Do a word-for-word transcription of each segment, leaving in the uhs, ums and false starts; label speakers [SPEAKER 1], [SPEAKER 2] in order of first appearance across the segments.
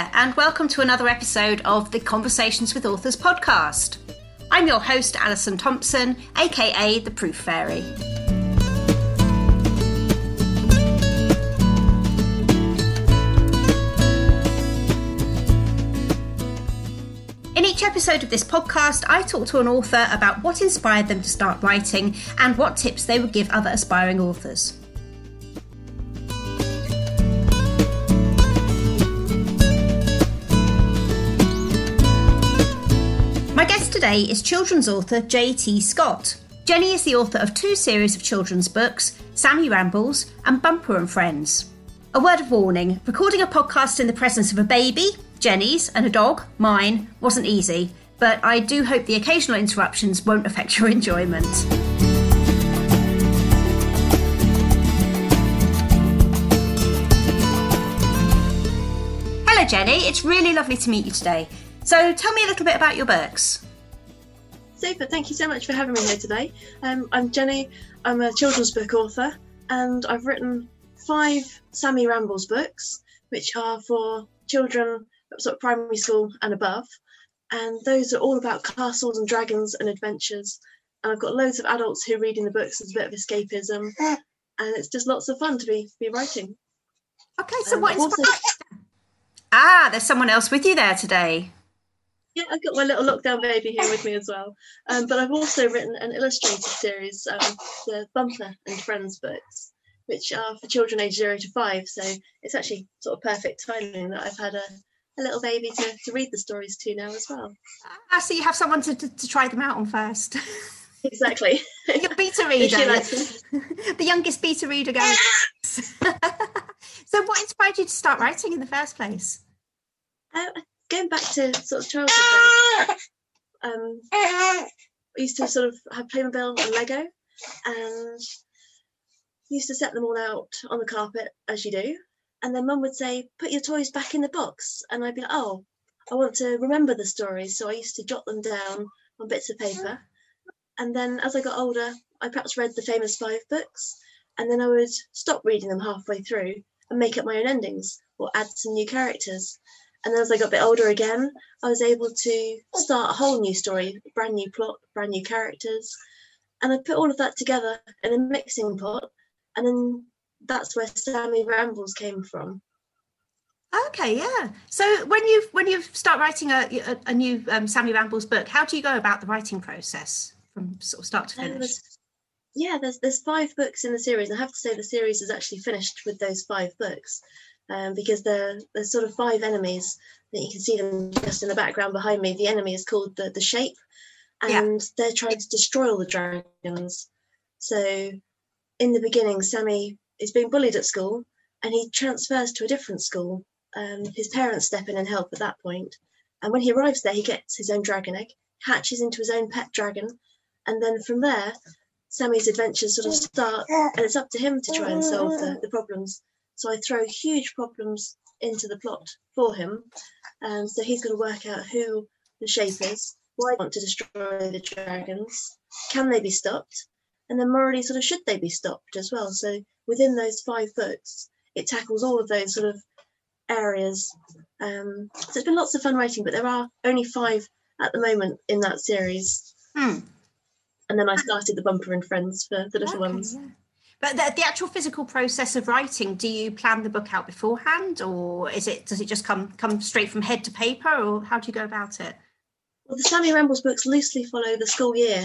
[SPEAKER 1] there, and welcome to another episode of the Conversations with Authors podcast. I'm your host, Alison Thompson, aka The Proof Fairy. In each episode of this podcast, I talk to an author about what inspired them to start writing and what tips they would give other aspiring authors. My guest today is children's author J T Scott. Jenny is the author of two series of children's books, Sammy Rambles and Bumper and Friends. A word of warning, recording a podcast in the presence of a baby, Jenny's, and a dog, mine, wasn't easy, but I do hope the occasional interruptions won't affect your enjoyment. Hello Jenny, it's really lovely to meet you today. So tell me a little bit about your books.
[SPEAKER 2] Super, thank you so much for having me here today. Um, I'm Jenny, I'm a children's book author, and I've written five Sammy Rambles books, which are for children sort of primary school and above, and those are all about castles and dragons and adventures, and I've got loads of adults who are reading the books as a bit of escapism, and it's just lots of fun to be be writing.
[SPEAKER 1] Okay, so
[SPEAKER 2] um,
[SPEAKER 1] what inspired
[SPEAKER 2] also,
[SPEAKER 1] Ah, there's someone else with you there today.
[SPEAKER 2] Yeah, I've got my little lockdown baby here with me as well, um, but I've also written an illustrated series, um, the Bumper and Friends books, which are for children aged zero to five, so it's actually sort of perfect timing that I've had a a little baby to, to read the stories to now as well.
[SPEAKER 1] Ah, so you have someone to, to, to try them out on first.
[SPEAKER 2] Exactly.
[SPEAKER 1] Your beta reader.
[SPEAKER 2] Likes
[SPEAKER 1] the youngest beta reader going. So what inspired you to start writing in the first place?
[SPEAKER 2] Uh, going back to sort of childhood days, um, I used to sort of have Playmobil and Lego, and used to set them all out on the carpet, as you do. And then Mum would say, put your toys back in the box. And I'd be like, oh, I want to remember the stories. So I used to jot them down on bits of paper. And then as I got older, I perhaps read the famous five books. And then I would stop reading them halfway through and make up my own endings or add some new characters. And then as I got a bit older again, I was able to start a whole new story, brand new plot, brand new characters. And I put all of that together in a mixing pot. And then that's where Sammy Rambles came from.
[SPEAKER 1] Okay, yeah. So when you when you start writing a a, a new um, Sammy Rambles book, how do you go about the writing process from sort of start to finish?
[SPEAKER 2] There's, yeah, there's there's five books in the series. I have to say the series is actually finished with those five books, um, because there there's sort of five enemies that you can see them just in the background behind me. The enemy is called the the Shape, and yeah. They're trying to destroy all the dragons. So in the beginning, Sammy is being bullied at school, and he transfers to a different school. Um, his parents step in and help at that point. And when he arrives there, he gets his own dragon egg, hatches into his own pet dragon, and then from there, Sammy's adventures sort of start, and it's up to him to try and solve the, the problems. So I throw huge problems into the plot for him, and so he's got to work out who the Shape is, why they want to destroy the dragons, can they be stopped, and then morally sort of should they be stopped as well. So within those five books, it tackles all of those sort of areas. Um, so it's been lots of fun writing, but there are only five at the moment in that series.
[SPEAKER 1] Hmm.
[SPEAKER 2] And then I started the Bumper and Friends for the little
[SPEAKER 1] okay,
[SPEAKER 2] ones.
[SPEAKER 1] Yeah. But the, the actual physical process of writing, do you plan the book out beforehand, or is it does it just come come straight from head to paper, or how do you go about it?
[SPEAKER 2] Well, the Sammy Rambles books loosely follow the school year.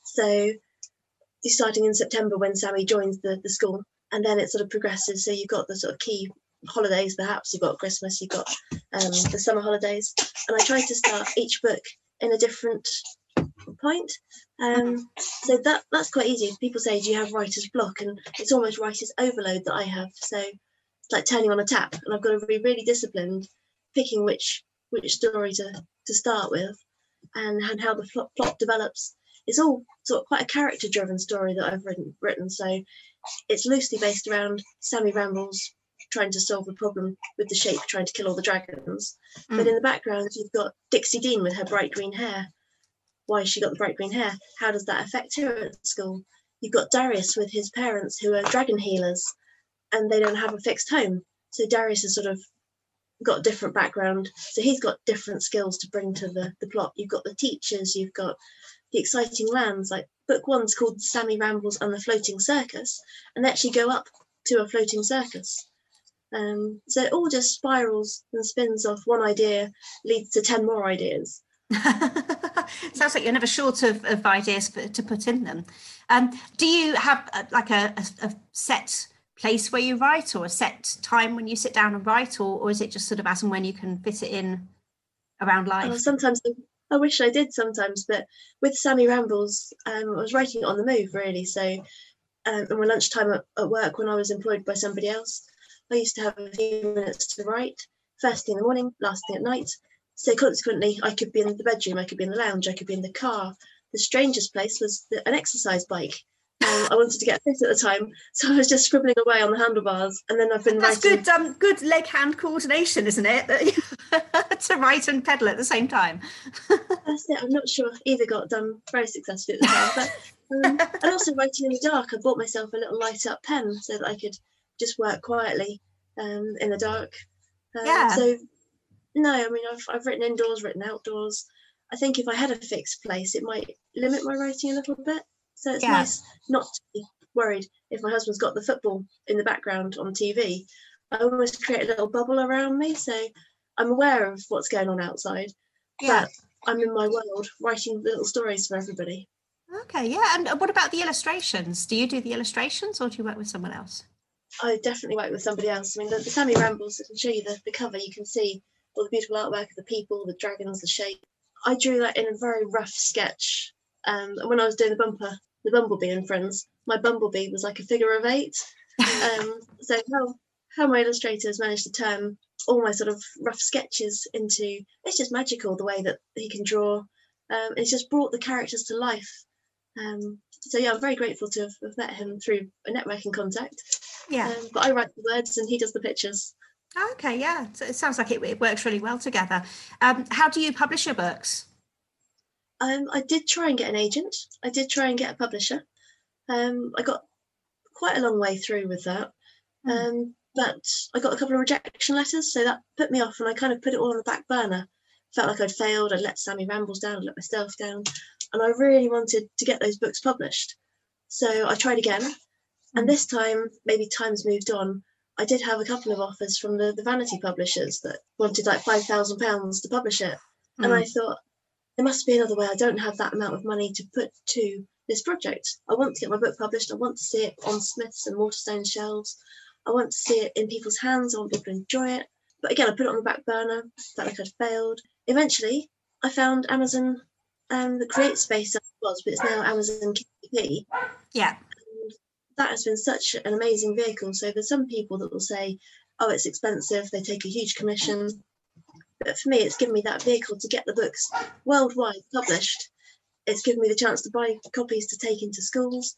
[SPEAKER 2] So starting in September when Sammy joins the, the school, and then it sort of progresses. So you've got the sort of key holidays, perhaps you've got Christmas, you've got um, the summer holidays, and I try to start each book in a different point. Um, so that that's quite easy. People say, do you have writer's block? And it's almost writer's overload that I have. So it's like turning on a tap, and I've got to be really disciplined, picking which which story to, to start with, and, and how the plot, plot develops. It's all sort of quite a character-driven story that I've written, written, so it's loosely based around Sammy Rambles trying to solve a problem with the Shape trying to kill all the dragons. Mm. But in the background, you've got Dixie Dean with her bright green hair. Why has she got the bright green hair? How does that affect her at school? You've got Darius with his parents who are dragon healers, and they don't have a fixed home. So Darius is sort of got a different background, so he's got different skills to bring to the, the plot. You've got the teachers, you've got the exciting lands. Like book one's called Sammy Rambles and the Floating Circus, and they actually go up to a floating circus. Um, so it all just spirals and spins off. One idea leads to ten more ideas.
[SPEAKER 1] Sounds like you're never short of, of ideas for, to put in them. Um, do you have a, like a, a, a set place where you write, or a set time when you sit down and write, or, or is it just sort of as and when you can fit it in around life?
[SPEAKER 2] Oh, sometimes I wish I did sometimes, but with Sammy Rambles, um, I was writing it on the move really. So um, in my lunchtime at, at work, when I was employed by somebody else, I used to have a few minutes to write, first thing in the morning, last thing at night. So consequently, I could be in the bedroom, I could be in the lounge, I could be in the car. The strangest place was the, an exercise bike. Um, I wanted to get fit at the time, so I was just scribbling away on the handlebars, and then I've been
[SPEAKER 1] That's
[SPEAKER 2] writing.
[SPEAKER 1] good, um, good leg-hand coordination, isn't it? To write and pedal at the same time.
[SPEAKER 2] That's it. I'm not sure either got done very successfully at the time, but um, and also writing in the dark. I bought myself a little light-up pen so that I could just work quietly um, in the dark. Um,
[SPEAKER 1] Yeah.
[SPEAKER 2] So no, I mean I've I've written indoors, written outdoors. I think if I had a fixed place, it might limit my writing a little bit. So it's
[SPEAKER 1] Yeah.
[SPEAKER 2] nice not to be worried if my husband's got the football in the background on T V. I almost create a little bubble around me, so I'm aware of what's going on outside,
[SPEAKER 1] Yeah.
[SPEAKER 2] but I'm in my world writing little stories for everybody.
[SPEAKER 1] Okay, yeah. And what about the illustrations? Do you do the illustrations, or do you work with someone else?
[SPEAKER 2] I definitely work with somebody else. I mean, the, the Sammy Rambles, I can show you the, the cover, you can see all the beautiful artwork of the people, the dragons, the shape. I drew that in a very rough sketch. Um, and when I was doing the bumper, the Bumblebee and Friends, my Bumblebee was like a figure of eight. Um, so how, how my illustrators managed to turn all my sort of rough sketches into, it's just magical the way that he can draw. Um, it's just brought the characters to life. Um, so yeah, I'm very grateful to have, have met him through a networking contact.
[SPEAKER 1] Yeah.
[SPEAKER 2] Um, but I write the words and he does the pictures.
[SPEAKER 1] Okay, yeah. So it sounds like it, it works really well together. Um, how do you publish your books?
[SPEAKER 2] Um, I did try and get an agent. I did try and get a publisher. Um, I got quite a long way through with that.
[SPEAKER 1] Mm.
[SPEAKER 2] Um, but I got a couple of rejection letters, so that put me off, and I kind of put it all on the back burner. Felt like I'd failed, I'd let Sammy Rambles down, I'd let myself down, and I really wanted to get those books published. So I tried again, mm. and this time, maybe time's moved on, I did have a couple of offers from the, the vanity publishers that wanted like five thousand pounds to publish it. Mm. And I thought, there must be another way. I don't have that amount of money to put to this project. I want to get my book published. I want to see it on Smiths and Waterstone shelves. I want to see it in people's hands. I want people to enjoy it. But again, I put it on the back burner. Felt like I'd failed. Eventually, I found Amazon and the Create Space as it was, but it's now Amazon K D P.
[SPEAKER 1] Yeah.
[SPEAKER 2] And that has been such an amazing vehicle. So there's some people that will say, oh, it's expensive. They take a huge commission. But for me, it's given me that vehicle to get the books worldwide published. It's given me the chance to buy copies to take into schools.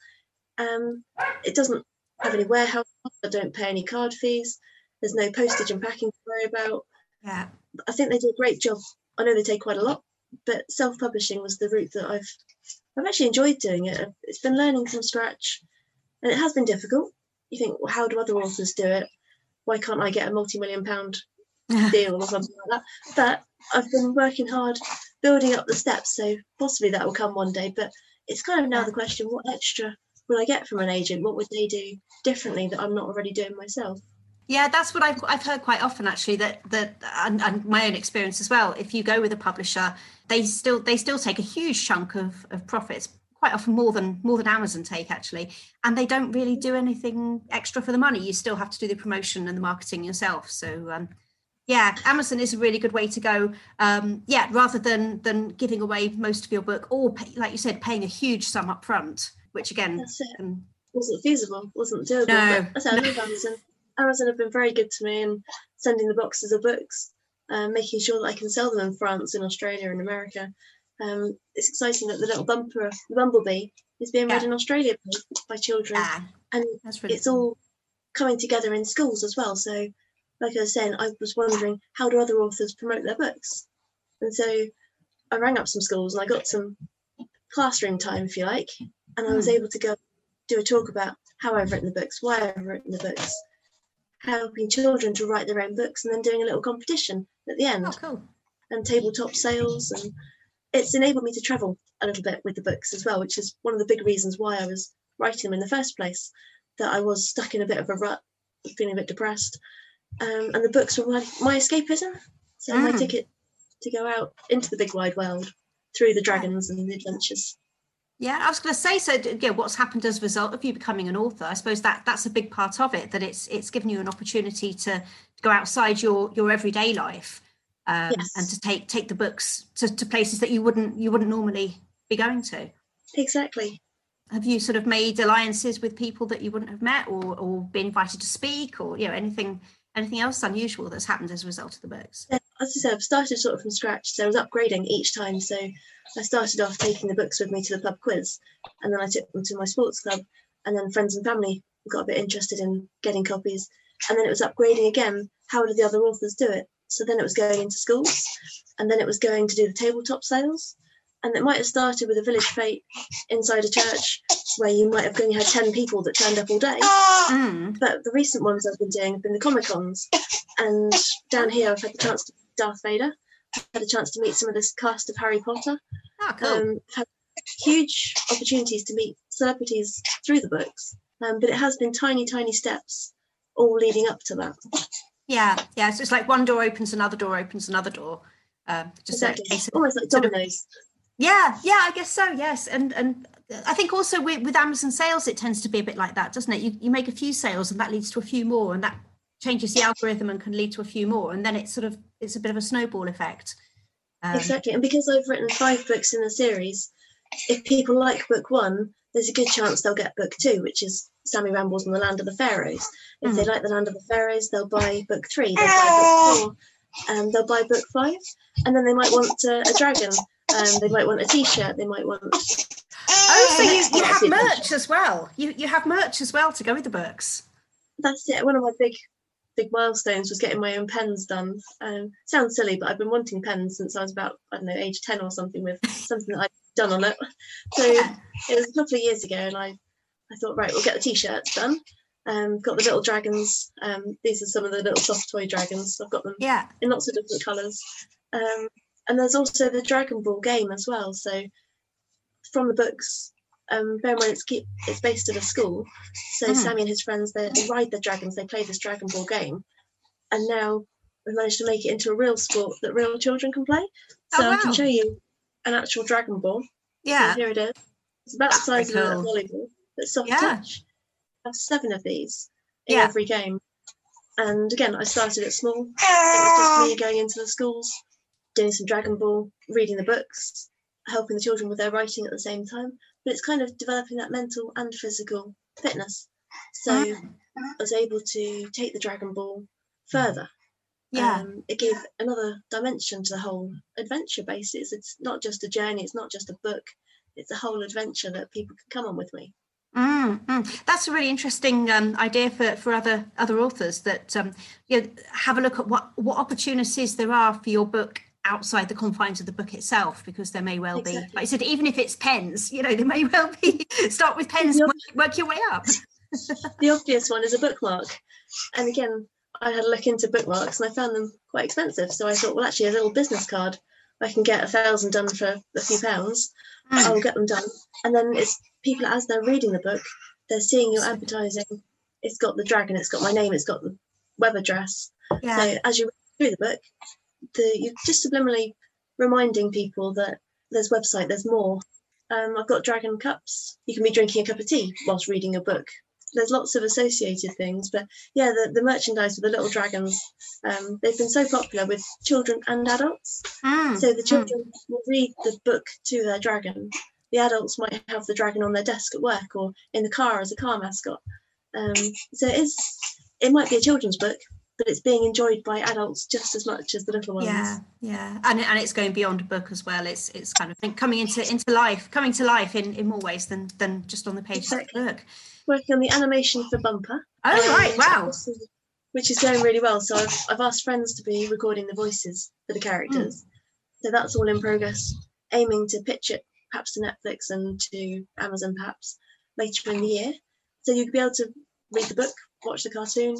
[SPEAKER 2] Um, it doesn't have any warehouse costs. I don't pay any card fees. There's no postage and packing to worry about.
[SPEAKER 1] Yeah.
[SPEAKER 2] I think they do a great job. I know they take quite a lot, but self-publishing was the route that I've I've actually enjoyed doing it. It's been learning from scratch, and it has been difficult. You think, well, how do other authors do it? Why can't I get a multi-million pound deal or something like that? But I've been working hard, building up the steps, so possibly that will come one day. But it's kind of now the question, what extra will I get from an agent? What would they do differently that I'm not already doing myself?
[SPEAKER 1] Yeah, that's what I've I've heard quite often actually, that that and, and my own experience as well. If you go with a publisher, they still they still take a huge chunk of, of profits, quite often more than more than Amazon take actually, and they don't really do anything extra for the money. You still have to do the promotion and the marketing yourself. So um, yeah, Amazon is a really good way to go. Um, yeah, rather than than giving away most of your book, or pay, like you said, paying a huge sum up front, which again
[SPEAKER 2] That's it.
[SPEAKER 1] Um,
[SPEAKER 2] wasn't feasible, wasn't doable.
[SPEAKER 1] No,
[SPEAKER 2] but I said, I love Amazon. Amazon have been very good to me and sending the boxes of books, um, making sure that I can sell them in France, in Australia, and America. Um, it's exciting that the little bumper, the Bumblebee, is being
[SPEAKER 1] yeah.
[SPEAKER 2] read in Australia by, by children,
[SPEAKER 1] yeah,
[SPEAKER 2] and
[SPEAKER 1] that's really
[SPEAKER 2] it's
[SPEAKER 1] cool.
[SPEAKER 2] all coming together in schools as well. So, like I was saying, I was wondering, how do other authors promote their books? And so I rang up some schools and I got some classroom time, if you like, and I was
[SPEAKER 1] Mm.
[SPEAKER 2] able to go do a talk about how I've written the books, why I've written the books, helping children to write their own books and then doing a little competition at the end.
[SPEAKER 1] Oh, cool.
[SPEAKER 2] And tabletop sales, and it's enabled me to travel a little bit with the books as well, which is one of the big reasons why I was writing them in the first place, that I was stuck in a bit of a rut, feeling a bit depressed, um, and the books were my, my escapism, so mm. my ticket to go out into the big wide world through the dragons and the adventures.
[SPEAKER 1] Yeah, I was going to say, so yeah, what's happened as a result of you becoming an author? I suppose that that's a big part of it, that it's it's given you an opportunity to, to go outside your your everyday life, um, yes. and to take take the books to, to places that you wouldn't you wouldn't normally be going to.
[SPEAKER 2] Exactly.
[SPEAKER 1] Have you sort of made alliances with people that you wouldn't have met, or or been invited to speak, or you know anything anything else unusual that's happened as a result of the books?
[SPEAKER 2] Yeah, as I said, I've started sort of from scratch, so I was upgrading each time. So I started off taking the books with me to the pub quiz, and then I took them to my sports club, and then friends and family got a bit interested in getting copies, and then it was upgrading again. How did the other authors do it? So then it was going into schools, and then it was going to do the tabletop sales, and it might have started with a village fete inside a church where you might have only had ten people that turned up all day. Mm. But the recent ones I've been doing have been the Comic Cons, and down here I've had the chance to meet Darth Vader. I've had a chance to meet some of this cast of Harry Potter.
[SPEAKER 1] Oh, cool.
[SPEAKER 2] Um, I've had huge opportunities to meet celebrities through the books, um, but it has been tiny, tiny steps all leading up to that.
[SPEAKER 1] Yeah, yeah. So it's like one door opens, another door opens, another door. Um, just
[SPEAKER 2] exactly.
[SPEAKER 1] a, a,
[SPEAKER 2] almost like dominoes.
[SPEAKER 1] Sort of, yeah, yeah, I guess so. Yes, and and I think also with, with Amazon sales, it tends to be a bit like that, doesn't it? You you make a few sales, and that leads to a few more, and that changes the algorithm and can lead to a few more, and then it's sort of it's a bit of a snowball effect.
[SPEAKER 2] Um, exactly, and because I've written five books in the series, if people like book one, there's a good chance they'll get book two, which is Sammy Rambles in the Land of the Pharaohs. If mm-hmm. they like the Land of the Pharaohs, they'll buy book three, they'll buy book four, and they'll buy book five, and then they might want uh, a dragon. Um, they might want a T-shirt. They might want.
[SPEAKER 1] Oh, so you, you have merch as well. You you have merch as well to go with the books.
[SPEAKER 2] That's it. One of my big big milestones was getting my own pens done. Um, sounds silly, but I've been wanting pens since I was about I don't know age ten or something, with something that I'd done on it. So it was a couple of years ago, and I I thought, right, we'll get the T-shirts done. Um, got the little dragons. Um, these are some of the little soft toy dragons. I've got them
[SPEAKER 1] yeah.
[SPEAKER 2] in lots of different colours. Um, And there's also the Dragon Ball game as well. So from the books, um, bear in mind it's, keep, it's based at a school. So mm. Sammy and his friends, they, they ride their dragons, they play this Dragon Ball game. And now we've managed to make it into a real sport that real children can play. So oh, wow. I can show you an actual Dragon Ball.
[SPEAKER 1] Yeah.
[SPEAKER 2] So here it is. It's about
[SPEAKER 1] That's
[SPEAKER 2] the size
[SPEAKER 1] cool.
[SPEAKER 2] of a volleyball, but soft
[SPEAKER 1] yeah.
[SPEAKER 2] touch. I have seven of these in
[SPEAKER 1] yeah.
[SPEAKER 2] every game. And again, I started it small. It was just me going into the schools, doing some Dragon Ball, reading the books, helping the children with their writing at the same time. But it's kind of developing that mental and physical fitness. So mm. I was able to take the Dragon Ball further.
[SPEAKER 1] Yeah.
[SPEAKER 2] Um, it gave another dimension to the whole adventure basis. It's not just a journey, it's not just a book, it's a whole adventure that people can come on with me.
[SPEAKER 1] Mm, mm. That's a really interesting um, idea for, for other other authors, that um, you know, have a look at what, what opportunities there are for your book outside the confines of the book itself, because there may well exactly. be, like I said, even if it's pens, you know, there may well be, start with pens, ob- work, work your way up.
[SPEAKER 2] The obvious one is a bookmark. And again, I had a look into bookmarks and I found them quite expensive. So I thought, well, actually, a little business card, I can get a thousand done for a few pounds. Mm. I'll get them done. And then it's people, as they're reading the book, they're seeing your advertising. It's got the dragon, it's got my name, it's got the web address. Yeah. So as you read through the book, the you're just subliminally reminding people that there's website, there's more. Um, I've got dragon cups. You can be drinking a cup of tea whilst reading a book. There's lots of associated things, but yeah, the, the merchandise with the little dragons, um, they've been so popular with children and adults. Mm, so the children mm. will read the book to their dragon. The adults might have the dragon on their desk at work or in the car as a car mascot. Um, so it is, it might be a children's book, but it's being enjoyed by adults just as much as the little ones.
[SPEAKER 1] Yeah, yeah, and and it's going beyond a book as well. It's it's kind of coming into into life, coming to life in, in more ways than than just on the page exactly. of the book.
[SPEAKER 2] Working on the animation for Bumper.
[SPEAKER 1] Oh um, right, wow.
[SPEAKER 2] Which is going really well. So I've I've asked friends to be recording the voices for the characters. Mm. So that's all in progress. Aiming to pitch it perhaps to Netflix and to Amazon perhaps later in the year. So you'd be able to read the book, watch the cartoon,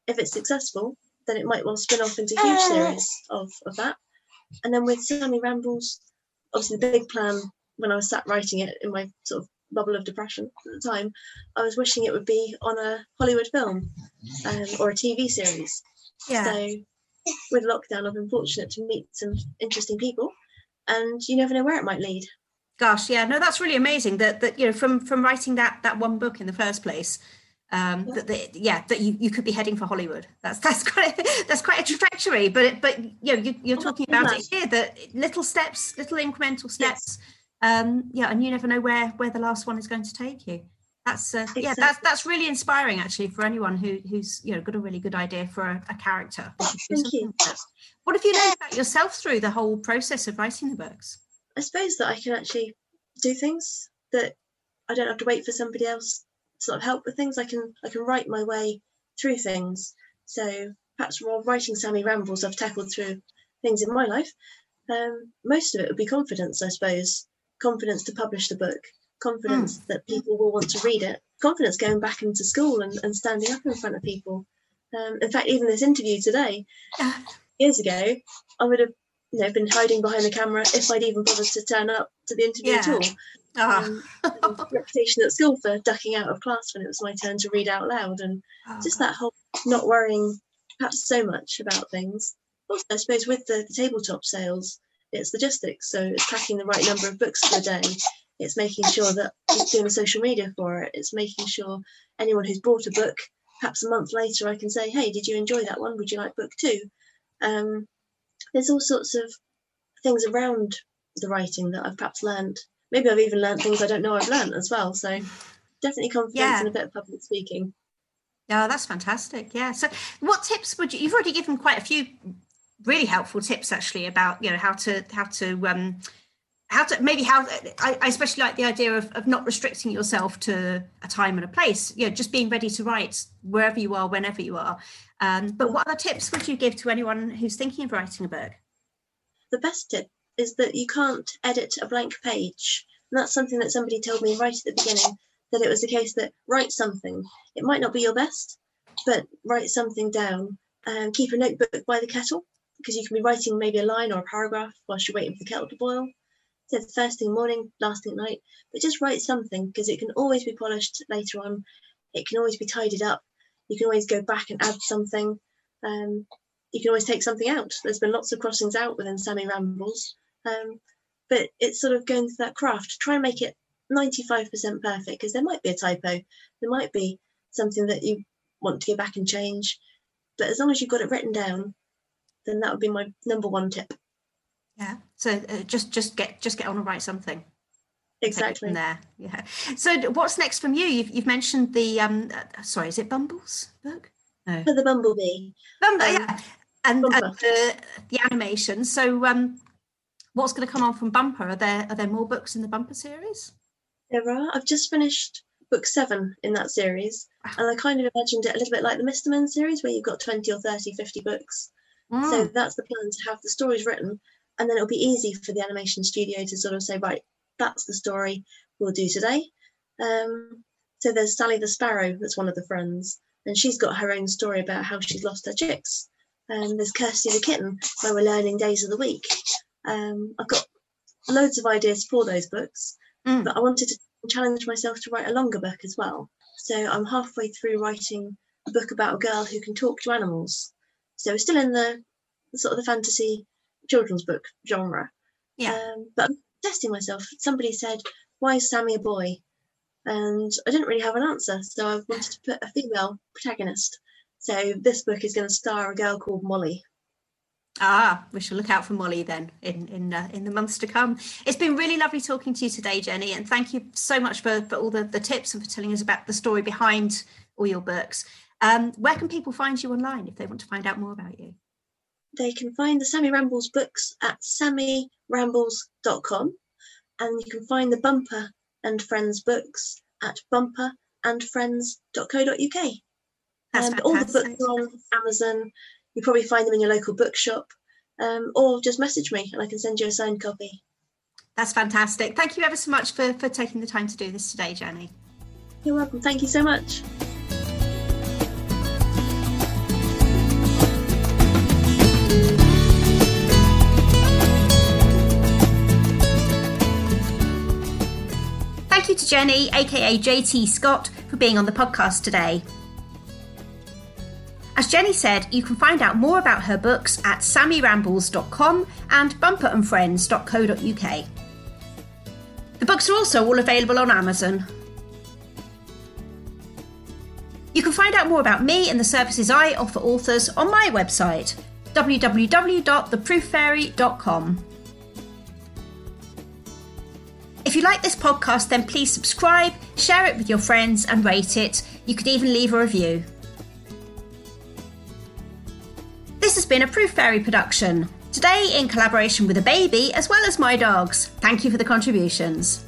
[SPEAKER 2] if it's successful, then it might well spin off into huge series of, of that. And then with Sammy Rambles, obviously the big plan when I was sat writing it in my sort of bubble of depression at the time, I was wishing it would be on a Hollywood film um, or a T V series.
[SPEAKER 1] Yeah.
[SPEAKER 2] So with lockdown, I've been fortunate to meet some interesting people, and you never know where it might lead.
[SPEAKER 1] Gosh, yeah, no, that's really amazing that, that you know, from from writing that that one book in the first place, um, yeah. that, that yeah, that you, you could be heading for Hollywood. That's that's quite a, that's quite a trajectory. But it, but you know, you, you're talking about it here, that little steps, little incremental steps. Yes. Um, yeah, and you never know where where the last one is going to take you. That's uh, exactly. yeah, that's that's really inspiring actually for anyone who who's you know got a really good idea for a, a character.
[SPEAKER 2] Thank you.
[SPEAKER 1] Like what have you learned about yourself through the whole process of writing the books?
[SPEAKER 2] I suppose that I can actually do things, that I don't have to wait for somebody else to sort of help with things. I can I can write my way through things. So perhaps while writing Sammy Rambles, I've tackled through things in my life. Um, most of it would be confidence, I suppose. Confidence to publish the book, confidence mm. that people will want to read it, confidence going back into school and, and standing up in front of people. Um, in fact, even this interview today, years ago, I would have you know, been hiding behind the camera if I'd even bothered to turn up to the interview yeah. at all. Oh. Um, reputation at school for ducking out of class when it was my turn to read out loud, and oh. just that whole not worrying perhaps so much about things. Also, I suppose with the, the tabletop sales, it's logistics, so it's packing the right number of books for the day. It's making sure that it's doing the social media for it. It's making sure anyone who's bought a book, perhaps a month later, I can say, hey, did you enjoy that one? Would you like book two? Um, there's all sorts of things around the writing that I've perhaps learned. Maybe I've even learned things I don't know I've learned as well. So definitely confidence yeah. and a bit of public speaking.
[SPEAKER 1] Yeah, that's fantastic. Yeah. So what tips would you, you've already given quite a few really helpful tips actually about, you know, how to, how to, um, how to maybe how, I, I especially like the idea of, of not restricting yourself to a time and a place, you know, just being ready to write wherever you are, whenever you are. Um, but what other tips would you give to anyone who's thinking of writing a book?
[SPEAKER 2] The best tip is that you can't edit a blank page. And that's something that somebody told me right at the beginning, that it was the case that write something. It might not be your best, but write something down and keep a notebook by the kettle, because you can be writing maybe a line or a paragraph whilst you're waiting for the kettle to boil. So the first thing morning, last thing at night, but just write something, because it can always be polished later on. It can always be tidied up. You can always go back and add something. Um, you can always take something out. There's been lots of crossings out within Sammy Rambles. Um, but it's sort of going through that craft. Try and make it ninety-five percent perfect, because there might be a typo. There might be something that you want to go back and change. But as long as you've got it written down, then that would be my number one tip.
[SPEAKER 1] Yeah. So uh, just just get just get on and write something.
[SPEAKER 2] Exactly.
[SPEAKER 1] From there. Yeah. So what's next from you? You've you've mentioned the um. Uh, sorry, is it Bumble's book? No.
[SPEAKER 2] For the Bumblebee.
[SPEAKER 1] Bumble, um, yeah. And, and the the animation. So um, what's going to come on from Bumper? Are there are there more books in the Bumper series?
[SPEAKER 2] There are. I've just finished book seven in that series, and I kind of imagined it a little bit like the Mister Men series, where you've got twenty or thirty, fifty books. Mm. So that's the plan, to have the stories written, and then it'll be easy for the animation studio to sort of say, right, that's the story we'll do today. Um, so there's Sally the Sparrow, that's one of the friends, and she's got her own story about how she's lost her chicks. Um, there's Kirsty the Kitten, where we're learning days of the week. Um, I've got loads of ideas for those books, mm. but I wanted to challenge myself to write a longer book as well. So I'm halfway through writing a book about a girl who can talk to animals. So we're still in the sort of the fantasy children's book genre.
[SPEAKER 1] Yeah.
[SPEAKER 2] Um, but I'm testing myself. Somebody said, why is Sammy a boy? And I didn't really have an answer. So I wanted to put a female protagonist. So this book is going to star a girl called Molly.
[SPEAKER 1] Ah, we shall look out for Molly then in in uh, in the months to come. It's been really lovely talking to you today, Jenny, and thank you so much for, for all the, the tips and for telling us about the story behind all your books. Um, where can people find you online if they want to find out more about you?
[SPEAKER 2] They can find the Sammy Rambles books at sammy rambles dot com, and you can find the Bumper and Friends books at bumper and friends dot co dot uk.
[SPEAKER 1] That's
[SPEAKER 2] um, all the books are on Amazon. You probably find them in your local bookshop, um, or just message me and I can send you a signed copy.
[SPEAKER 1] That's fantastic. Thank you ever so much for, for taking the time to do this today, Jenny.
[SPEAKER 2] You're welcome. Thank you so much.
[SPEAKER 1] you to Jenny, aka J T Scott, for being on the podcast today. As Jenny said, you can find out more about her books at sammy rambles dot com and bumper and friends dot co dot uk. The books are also all available on Amazon. You can find out more about me and the services I offer authors on my website, w w w dot the proof fairy dot com. If you like this podcast, then please subscribe, share it with your friends and rate it. You could even leave a review. This has been a Proof Fairy production, today in collaboration with a baby as well as my dogs. Thank you for the contributions.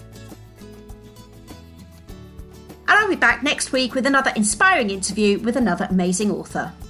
[SPEAKER 1] And I'll be back next week with another inspiring interview with another amazing author.